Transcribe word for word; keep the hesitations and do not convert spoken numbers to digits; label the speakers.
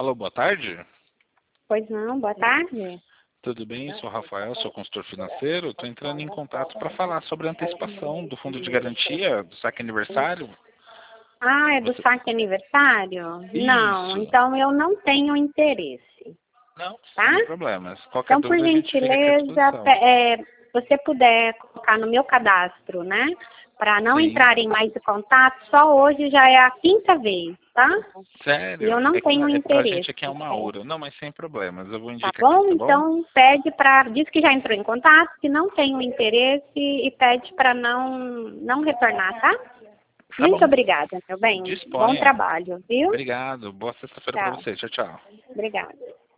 Speaker 1: Alô, boa tarde.
Speaker 2: Pois não, boa tarde.
Speaker 1: Tudo bem? Eu sou o Rafael, sou consultor financeiro. Estou entrando em contato para falar sobre a antecipação do fundo de garantia do saque aniversário.
Speaker 2: Ah, é do
Speaker 1: Você-
Speaker 2: saque aniversário? Não,
Speaker 1: Isso.
Speaker 2: então eu não tenho interesse,
Speaker 1: Não,
Speaker 2: tá?
Speaker 1: sem problemas. Qualquer
Speaker 2: Então, por
Speaker 1: dúvida a gente fica aqui à
Speaker 2: gentileza,
Speaker 1: disposição.
Speaker 2: pe- é, se você puder colocar no meu cadastro, né? Para não
Speaker 1: Sim.
Speaker 2: entrarem mais em contato, só hoje já é a quinta vez, tá? E
Speaker 1: Sério?
Speaker 2: eu não
Speaker 1: É que
Speaker 2: tenho
Speaker 1: é, pra
Speaker 2: interesse.
Speaker 1: gente aqui é uma hora. Não, mas sem problemas. Eu vou
Speaker 2: Tá
Speaker 1: indicar aqui,
Speaker 2: bom?
Speaker 1: tá bom?
Speaker 2: Então pede para. Diz que já entrou em contato, que não tem o interesse e pede para não, não retornar, tá?
Speaker 1: Tá
Speaker 2: Muito
Speaker 1: bom.
Speaker 2: obrigada, meu bem. Bom
Speaker 1: Disponha.
Speaker 2: trabalho, viu?
Speaker 1: Obrigado. Boa sexta-feira para
Speaker 2: Tchau.
Speaker 1: você. Tchau, tchau.
Speaker 2: Obrigada.